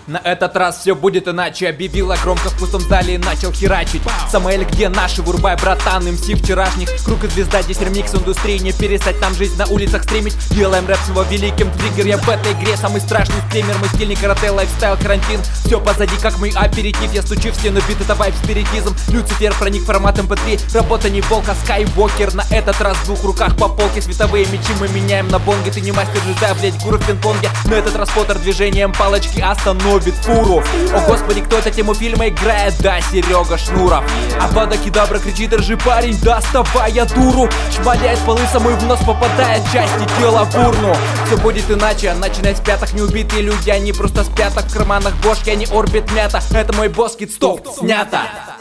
На этот раз все будет иначе, объявила громко в пустом зале и начал херачить. Самоэль, где наши, вырубай, братан, МС вчерашних. Круг и звезда, здесь ремикс индустрии, не перестать нам жизнь на улицах стримить. Делаем рэп снова великим, триггер я в этой игре, самый страшный стример. Мы стильный карате, лайфстайл, карантин. Все позади, как мой аперитив, я стучу в стену, бит, это вайб, спиритизм. Люцифер проник в формат MP3, работа не волк, а скайвокер. На этот раз в двух руках по полке, световые мечи мы меняем на бонге. Ты не мастер джедай, блять, гуру в пинг-понге. На этот раз Поттер движением палочки остановит фуру. О господи, кто это тему фильма играет? Да, Серега Шнуров. Авада Кедавра кричит: ржи, парень, доставай я дуру. Шмаляет полы, самой в нос попадает части тела в урну. Все будет иначе, начиная с пяток. Не убитые люди, они просто спят в карманах бошки, они орбит мята. Это мой босс, кит, стоп, снято.